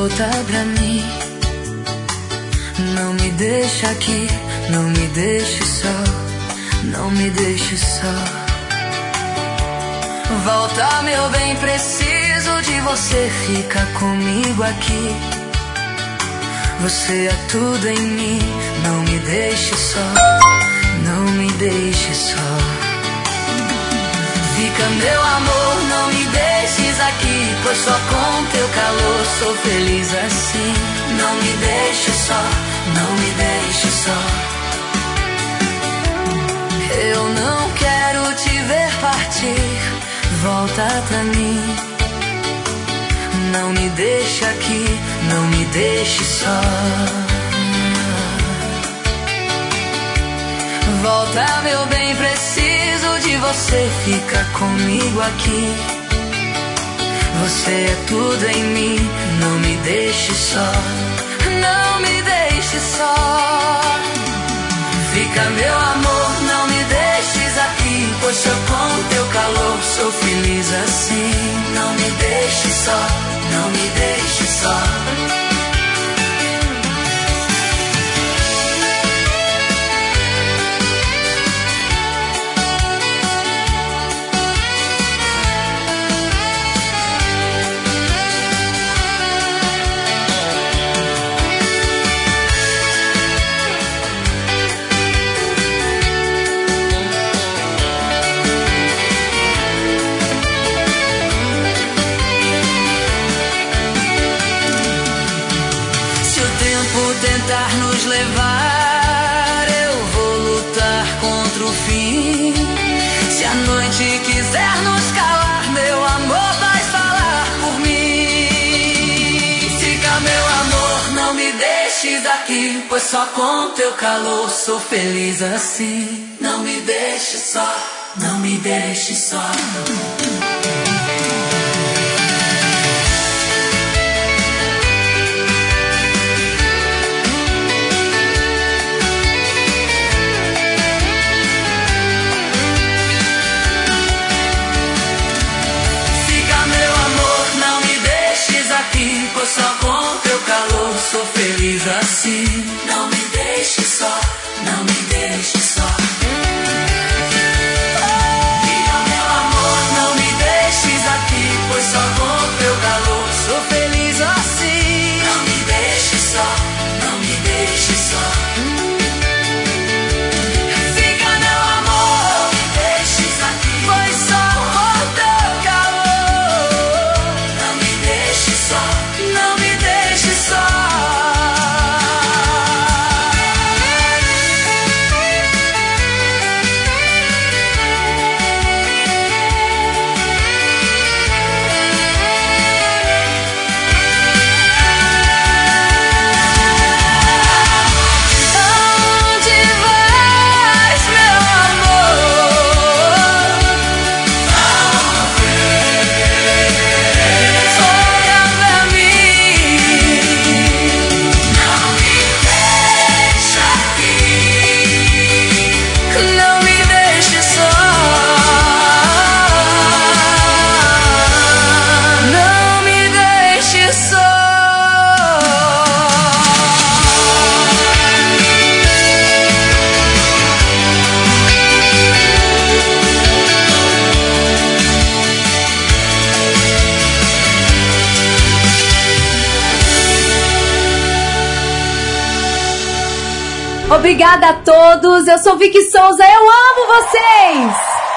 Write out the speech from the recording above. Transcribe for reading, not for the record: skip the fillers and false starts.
volta pra mim. Não me deixa aqui, não me deixe só, não me deixe só. Volta, meu bem, preciso de você, fica comigo aqui. Você é tudo em mim, não me deixe só, não me deixe só. Fica, meu amor, não me deixes aqui, pois só com teu calor sou feliz assim. Não me deixe só, não me deixe só. Eu não quero te ver partir, volta pra mim. Não me deixe aqui, não me deixe só. Volta, meu bem, preciso de você, fica comigo aqui. Você é tudo em mim, não me deixe só, não me deixe só. Fica, meu amor, não me deixes aqui, pois só com teu calor sou feliz assim. Não me deixe só, não me deixe só. Tentar nos levar, eu vou lutar contra o fim. Se a noite quiser nos calar, meu amor vai falar por mim. Fica, meu amor, não me deixes aqui, pois só com teu calor sou feliz assim. Não me deixe só, não me deixe só. Pois só com teu calor sou feliz assim. Não me deixe só, não me deixe só. Filha, meu amor, não me deixes aqui, pois só com teu calor sou feliz assim. Não me deixe só, não me deixe só. Fica, meu amor, não me deixes aqui, pois só com teu calor. Não me deixe só, não me deixe só. Aonde vais, meu amor? Olha pra mim. Não me deixa aqui, não me deixe só. Não me deixe só. Obrigada a todos, eu sou Vicky Souza, eu amo vocês!